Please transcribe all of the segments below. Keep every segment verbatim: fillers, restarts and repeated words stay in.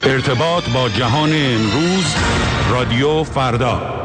ارتباط با جهان امروز، رادیو فردا.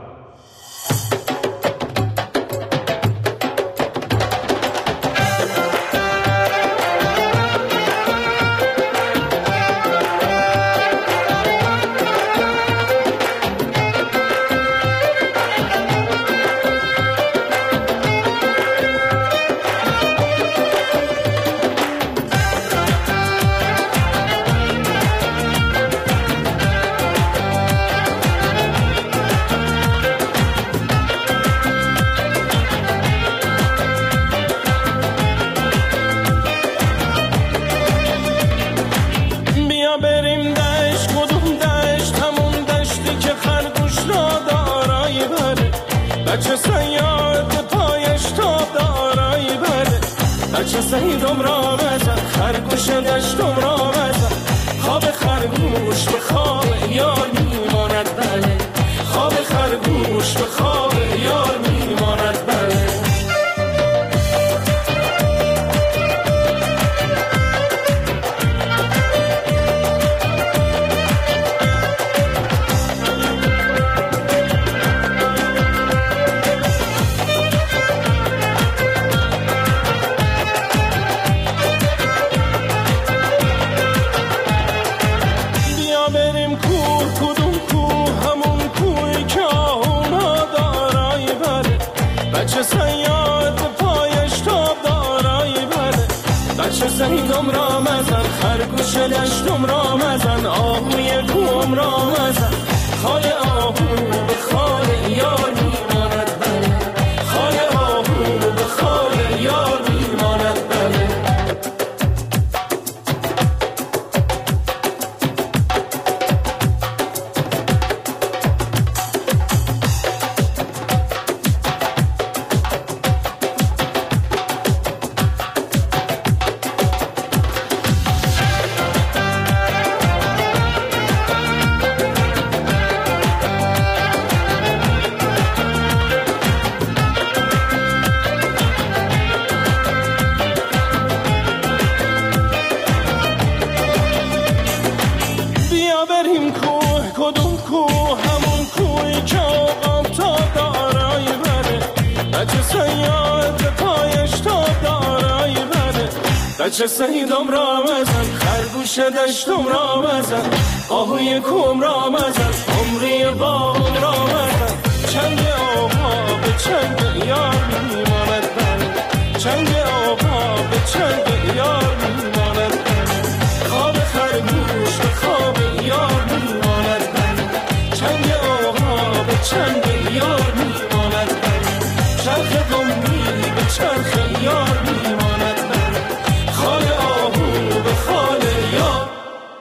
بچه سیدم را مزن، خرگوش دشتم را مزن، آهوی کوم را مزن، عمری باغم را مزن. چنگ آقا به چنگ یار میماند بله، چنگ آقا به چنگ یار میماند بله، خواب خرگوش به خواب یار میماند بله، چنگ آقا به چنگ یار میماند بله، چرخ قمی به چرخ یار میماند بله، خال آهو به خال یار.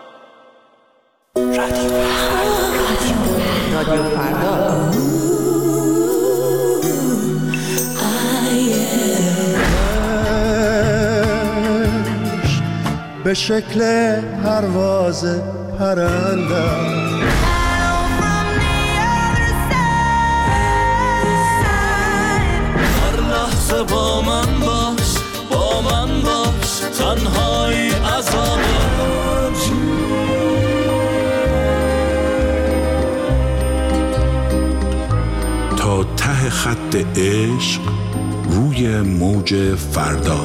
رادیو فردا به شکل پرواز پرنده هر لحظه با من باش، با من باش، تنهایی عذابه. تا ته خط عشق روی موج فردا.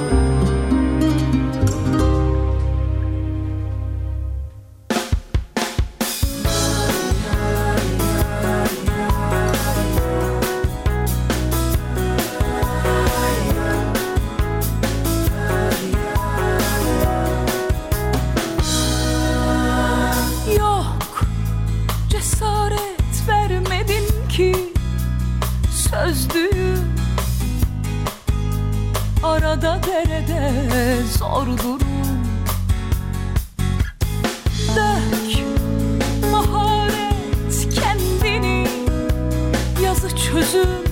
Arada derede zor durum dök maharet kendini yazı çözüm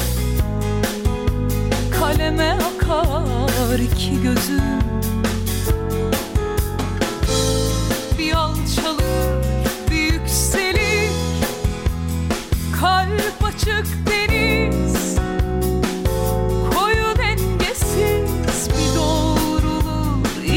kaleme akar iki gözüm bir alçalır bir yükselir kalp açık deniz koyu dengesiz bir doğrulur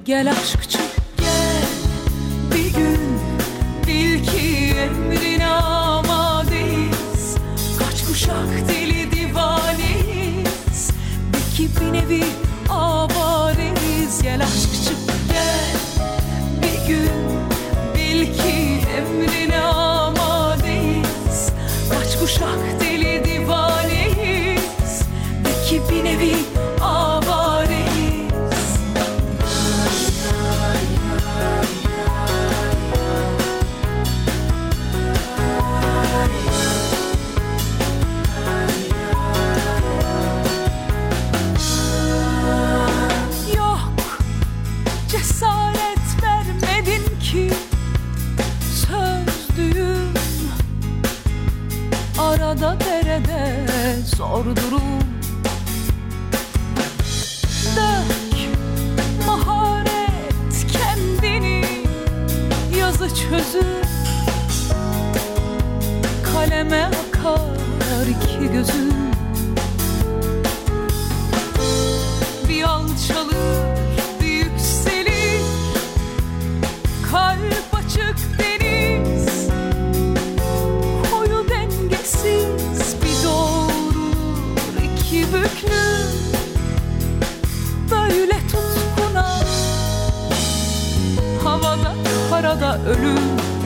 Gel aşkçım gel bir gün, bil ki emrine amadeyiz. Kaç kuşak deli divaneyiz, de ki bir nevi avareyiz. Gel aşkçım gel bir gün, bil ki emrine amadeyiz. Kaç kuşak deli divaneyiz, de ki bir nevi avareyiz. Yok, cesaret vermedin ki sözlüğüm, arada derede zor durum. Dök maharet kendini, yazı çözüp kaleme akar iki gözüm. Bir alçalır bir yükselir, kalp açık deniz, koyu dengesiz bir doğrulur iki büklüm. Böyle tutkuna havada karada ölüm.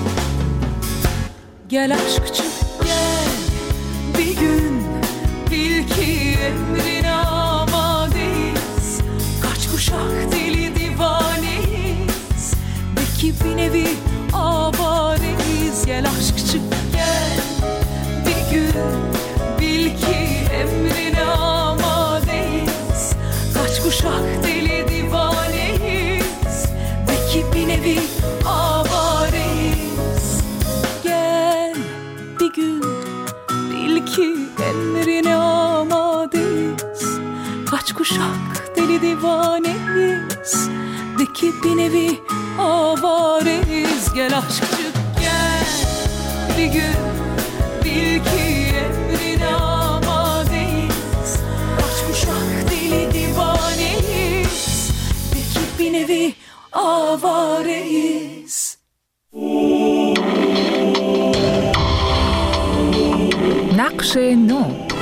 Gel aşkçım gel bir gün, bil ki emrine amadeyiz. Kaç kuşak deli divaneyiz, de ki bir nevi avareyiz. Gel aşkçım gel bir gün, bil ki emrine amadeyiz. Kaç kuşak deli divaneyiz, de ki bir nevi avareyiz. Gel bir gün, bil ki emrine amadeyiz. Kaç kuşak deli divaneyiz, de ki bir nevi avareyiz. Gel aşkçım gel bir gün, bil ki emrine amadeyiz. Kaç kuşak deli divaneyiz, de ki bir nevi avareyiz. نقش نو.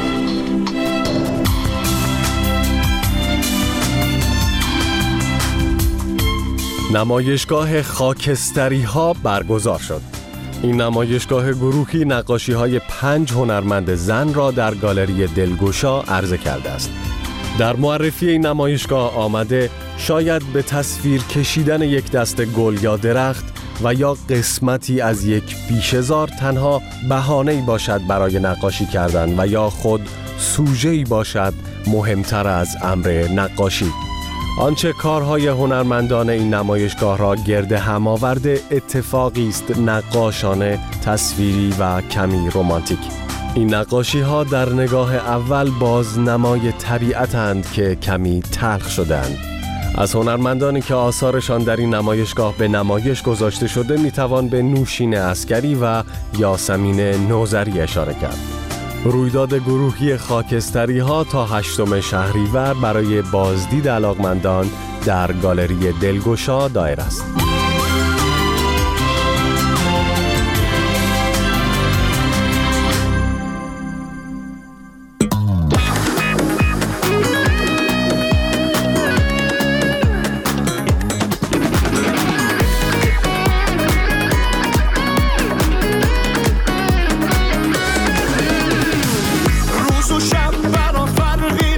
نمایشگاه خاکستری ها برگزار شد. این نمایشگاه گروهی نقاشی های پنج هنرمند زن را در گالری دلگشا عرضه کرده است. در معرفی این نمایشگاه آمده شاید به تصویر کشیدن یک دسته گل یا درخت و یا قسمتی از یک بیشه‌زار تنها بهانه‌ای باشد برای نقاشی کردن و یا خود سوژه‌ای باشد مهمتر از امر نقاشی. آنچه کارهای هنرمندان این نمایشگاه را گرد هم آورده اتفاقی است نقاشانه، تصویری و کمی رمانتیک. این نقاشی ها در نگاه اول بازنمای طبیعتند که کمی تلخ شدند. از هنرمندانی که آثارشان در این نمایشگاه به نمایش گذاشته شده میتوان به نوشین عسکری و یاسمین نوذری اشاره کرد. رویداد گروهی خاکستری ها تا هشتم شهریور برای بازدید علاقمندان در گالری دلگشا دایر است.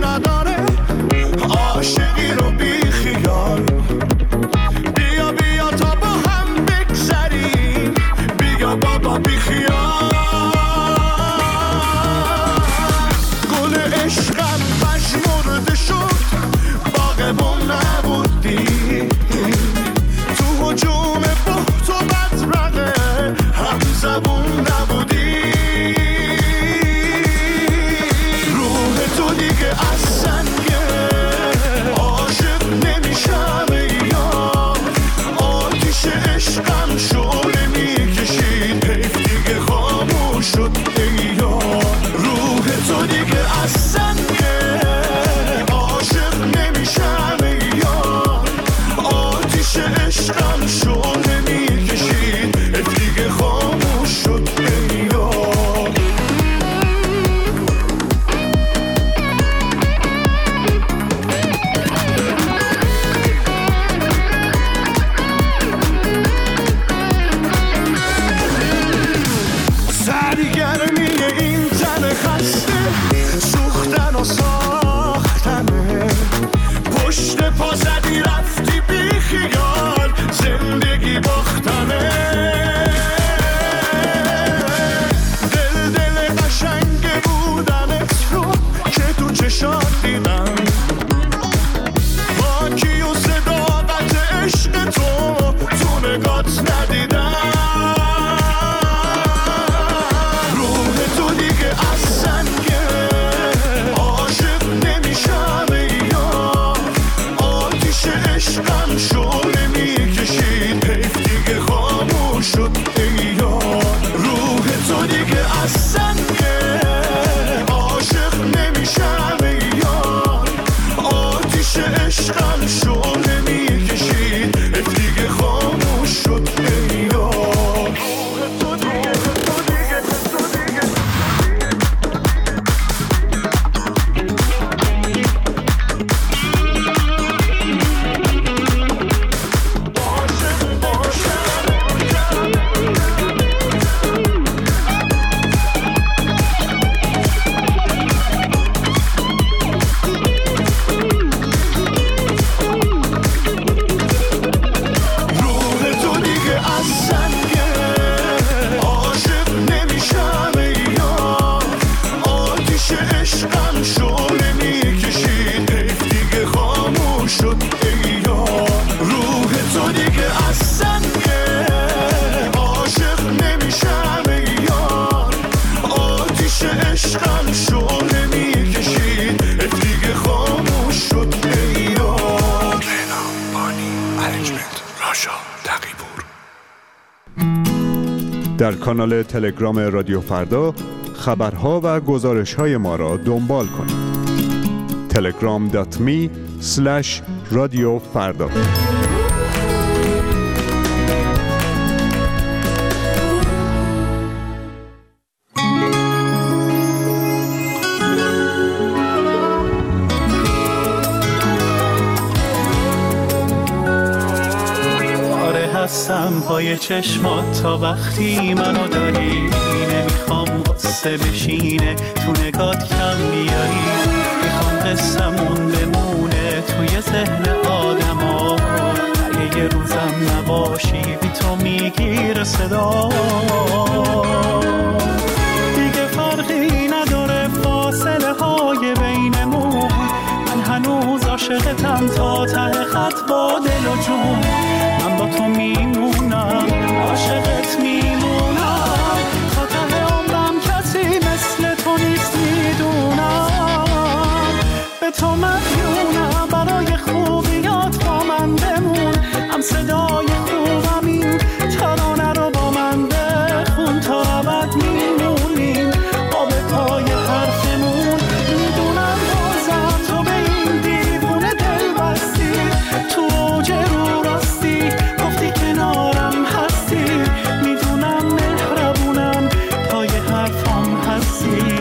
عاشقی رو بی خیال، بیا بیا گرمی این تن خسته سوختن و ساختنه پشت پا زدی رفتی بی خیال زندگی باختنه دل دل قشنگ بودنت رو که تو چشات دیدم باکی و صداقت عشق تو تو نگات ندیدم روح تو دیگه از سنگه عاشق نمیشم یا آتیش عشقم شعله میکشید حیف دیگه خاموش شد یا روح تو دیگه از سنگه عاشق نمیشم یا آتیش عشقم شعله میکشید حیف دیگه خاموش شد یا روح تو دیگه تو دیگه تو دیگه روح تو دیگه از سنگه عاشق نمیشم یا آتیش عشقم شعله میکشید حیف دیگه خاموش شد یا روح تو دیگه از سنگه عاشق نمیشم یا آتیش عشقم شعله میکشید حیف دیگه خاموش شد یا در کانال تلگرام رادیو فردا خبرها و گزارش‌های ما را دنبال کنید. تلگرام دات می اسلش رادیو فردا. آره هستم پای چشمات تا وقتی منو داری نمیخوام قصه بشینه تو نگات کم بیاری میخوام قصمون بمونه توی ذهن آدم ها اگه یه روزم نباشی بی تو میگیره صدا دیگه فرقی نداره فاصله های بینمون من هنوز عاشقتم تا ته خط با دل و جون من با تو میمونم عاشقت میمونم تا ته عمرم کسی مثل تو نیست میدونم به تو مدیونم برای خوبیات با من بمون هم صدای خوبم این ترانه رو با من بخون تا ابد میمونیم با به پای حرفمون میدونم بازم تو به این دیوونه دل بستی تو اوج رو راستی گفتی کنارم هستی میدونم مهربونم پای حرفام هستی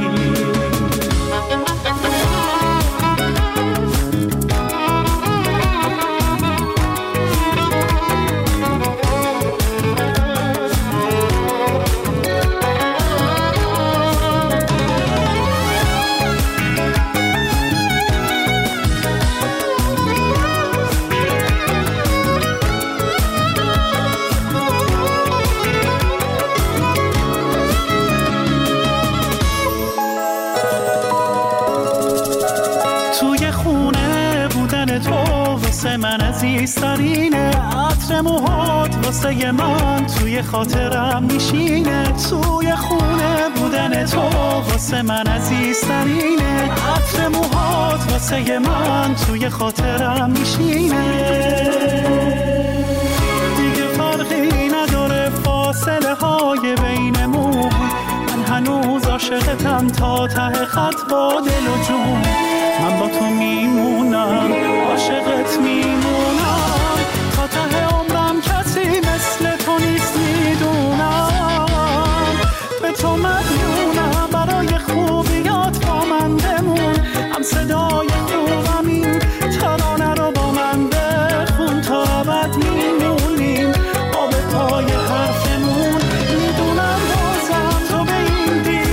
توی خونه بودن تو واسه من عزیزترینه عطر موهات واسه من توی خاطرم میشینه توی خونه بودن تو واسه من عزیزترینه عطر موهات واسه من توی خاطرم میشینه دیگه فرقی نداره فاصله های بینمون من هنوز عاشقتم تا ته خط با دل و جون من با تو میمونم عاشقت میمونم تا ته عمرم کسی مثل تو نیست میدونم به تو مدیونم برای خوبیات با من بمون هم صدای خوبم این ترانه رو با من بخون تا ابد میمونیم با به پای حرفمون میدونم بازم تو به این دید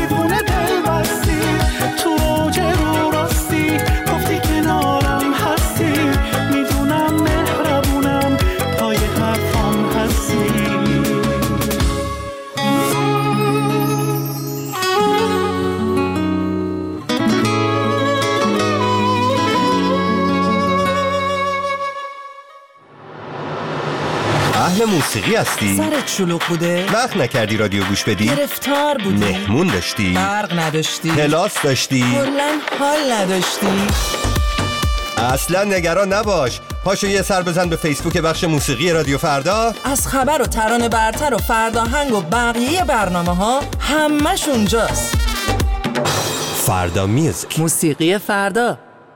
اهل موسیقی هستی؟ سرت شلوغ بوده؟ وقت نکردی رادیو گوش بدی؟ گرفتار بودی؟ مهمون داشتی؟ برق نداشتی؟ کلاس داشتی؟ کلاً حال نداشتی؟ اصلا نگران نباش، پاشو یه سر بزن به فیسبوک بخش موسیقی رادیو فردا. از خبر و ترانه برتر و فرداهنگ و بقیه برنامه ها همش اونجاست. فردا میوزیک، موسیقی فردا.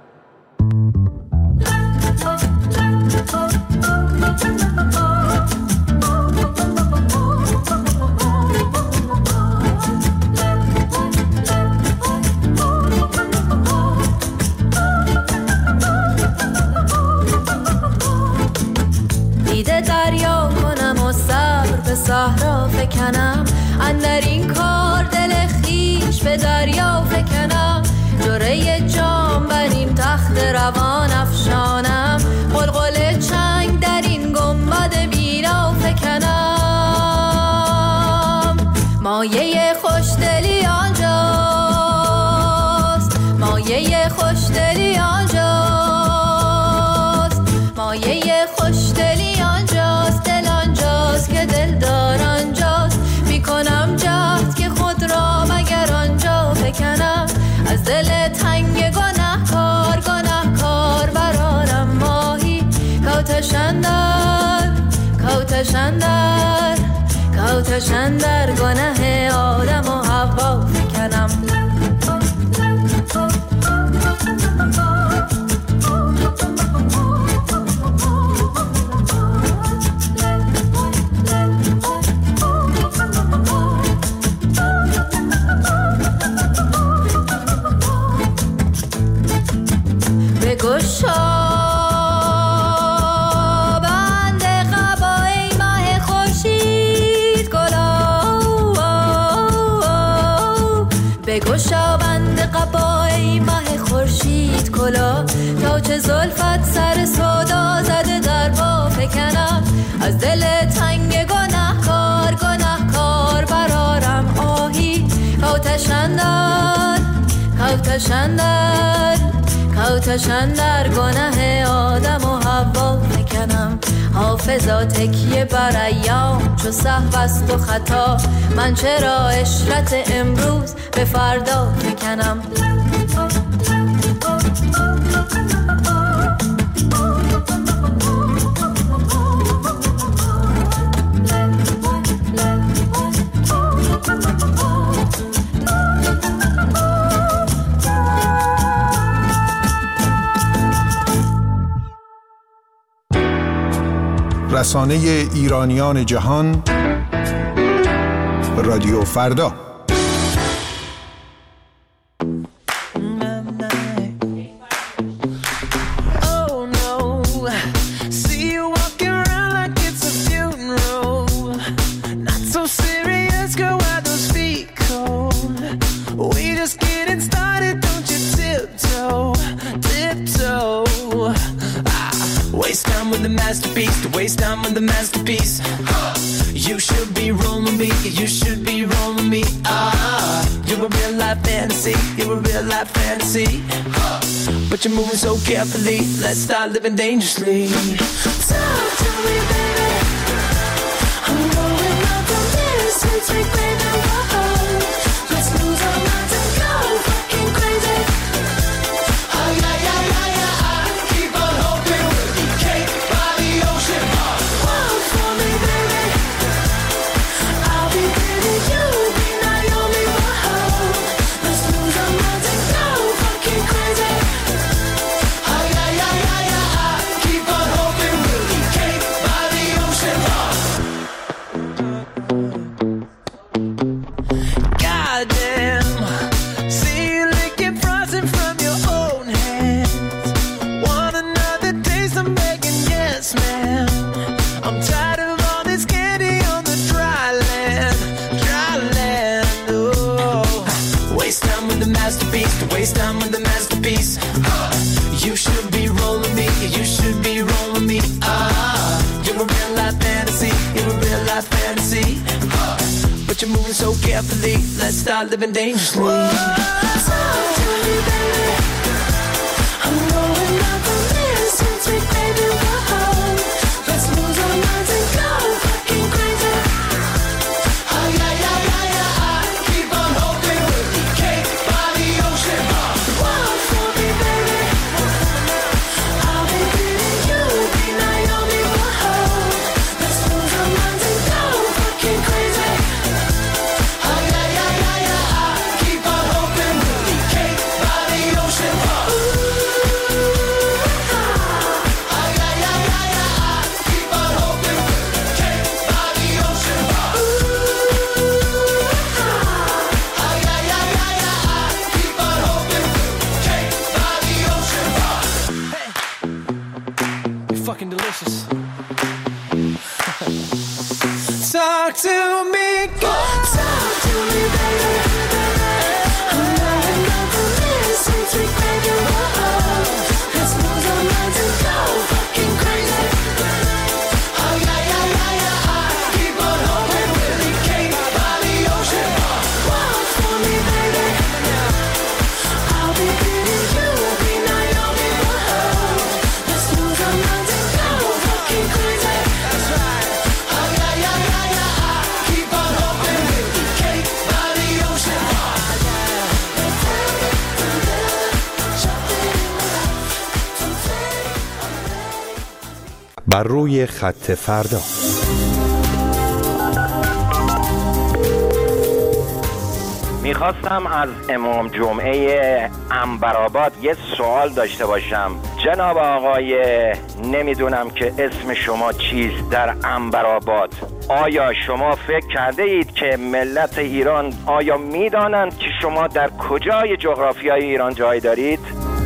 دیده دریا کنم و صبر به صحرا فکنم، اندر این کار دل خیش به دریا فکنم، جوره جام بر این تخت روان افشانم، قلقل چنگ در این گنبد بینا فکنم. مایه خوشدلی آنجاست، مایه خوشدلی آنجاست، مایه خوشدلی آنجاست، دل آنجاست که دلدار آنجاست. میکنم جهد که خود را مگر آنجا فکنم، از دل تنگ گناه کار گناه کار برارم ماهی، کوتشندر کوتشندر کوتشندر گناه آدم و حوا فکنم. بگشا بند قبای ماه خورشید گلا، بگشا بند قبای ماه خورشید کلا، تا چه زلفت سر سودا زده در با فکنم، از دل تنگ گناه کار گناه کار برارم آهی، کوتشندر کوتشندر کوتشندر گناه آدم و حوا فکنم. حافظا تکیه بر ایام چو سهو است و خطا، من چرا عشرت امروز به فردا فکنم. رسانه ایرانیان جهان رادیو فردا. Waste time with the masterpiece, to waste time with the masterpiece. You should be rolling me, you should be rolling me. Ah, you're a real life fantasy, you're a real life fantasy. But you're moving so carefully, let's start living dangerously. Talk to me, baby. I'm going up on this, we take baby, whoa. Let's lose our minds and go fucking crazy. Oh yeah, yeah, yeah, yeah. I keep on hoping we'll be cake by the ocean. Walk for me, baby. I'll be baby, you'll be Naomi, whoa. Let's lose our minds and go fucking crazy. Oh yeah, yeah, yeah, yeah. I keep on hoping we'll be cake by the ocean. Goddamn. See you licking frosting from your own hands. Want another taste? I'm begging, yes, ma'am. I'm tired of all this candy on the dry land, dry land. Oh, waste time with the masterpiece, to waste time with the masterpiece. You should be rolling me, you should be rolling me. Ah, you're a real life fantasy, you're a real life fantasy. But you're moving so carefully, let's start living dangerously. Talk to me, baby. I'm going up on this, sweet, sweet baby, whoa. Let's lose our minds and go talk to me. Talk to me, baby. I'm lying up for this since we graduated. Let's lose our minds and go fucking crazy. Oh yeah, yeah, yeah, yeah. I keep on hoping we'll be cake by the ocean. Walk for me, baby. I'll be pretty, you'll be Naomi. Let's lose our minds and go fucking crazy. That's right. Oh yeah, yeah, yeah, yeah. I keep on hoping we'll be cake by the ocean. بر روی خط فردا. میخواستم از امام جمعه عنبرآباد یه سوال داشته باشم. جناب آقای نمیدونم که اسم شما چیست در عنبرآباد، آیا شما فکر کرده اید که ملت ایران آیا میدانند که شما در کجای جغرافیای ایران جای دارید؟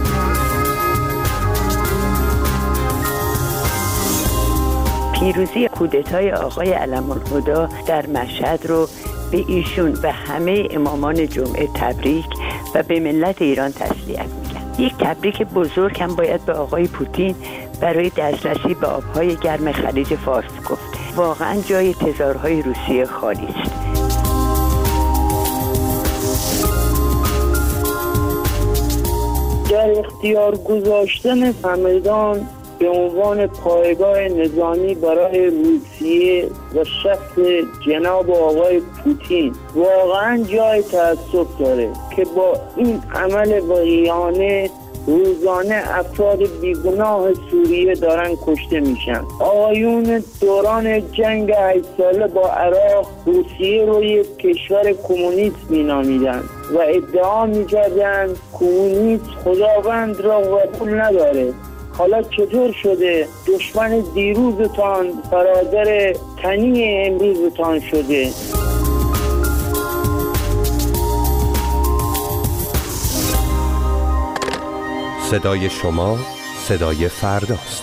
پیروزی کودتای آقای علم‌الهدی در مشهد رو به ایشون و همه امامان جمعه تبریک و به ملت ایران تسلیت میگم. یک تبریک بزرگ هم باید به آقای پوتین برای دسترسی به آبهای گرم خلیج فارس گفت. واقعا جای تزارهای روسیه خالی است. در اختیار گذاشتن همدان به عنوان پایگاه نظامی برای روسیه و شخص جناب آقای پوتین واقعا جای تأسف داره که با این عمل واقعانه روزانه افراد بیگناه سوریه دارن کشته میشن. آقایون دوران جنگ هشت ساله با عراق روسیه رو یک کشور کمونیست مینامیدن و ادعا میکردن کمونیست خداوند را قبول نداره. حالا چطور شده دشمن دیروزتان برادر تنی امروزتان شده؟ صدای شما صدای فرداست.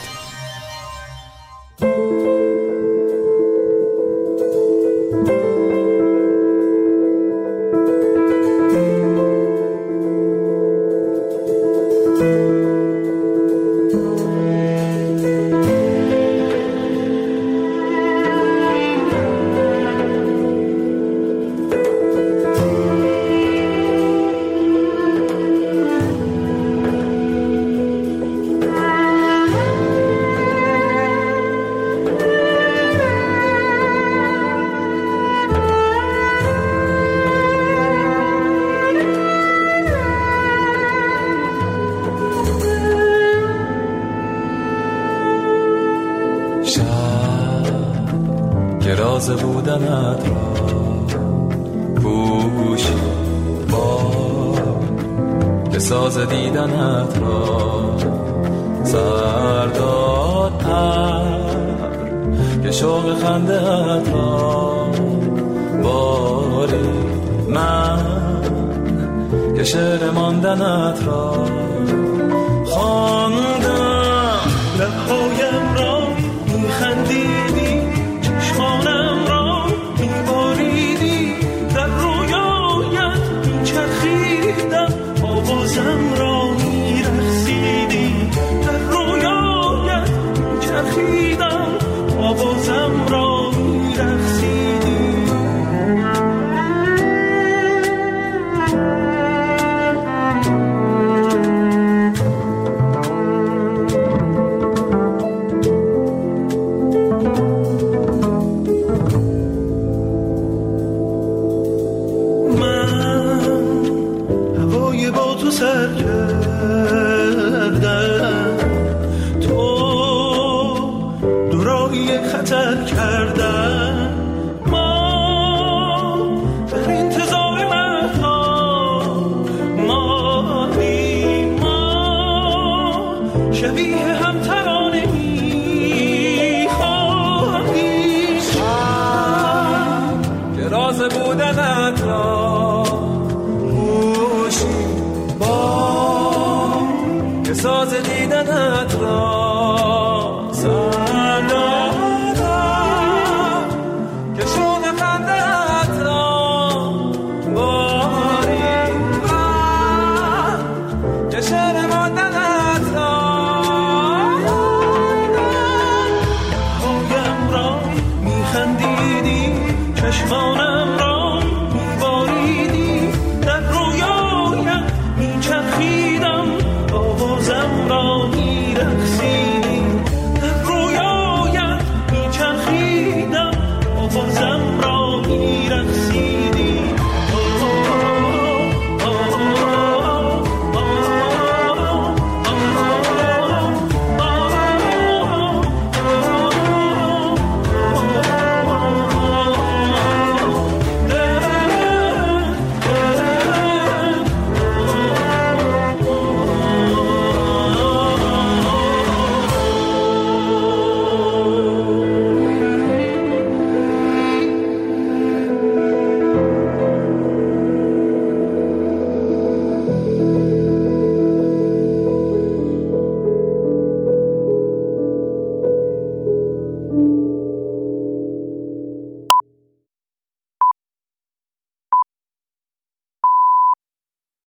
راز بودنت را پوشی با که ساز دیدنت را سرداد پر که شوق خنده‌ات را باری من که شعر ماندنت را خواندم لبهایم را میخندیدی چشمانم را میباریدی در رویایت میچرخیدم آوازم را میرقصیدی در رویایت میچرخیدم آوازم را میرقصیدی ساز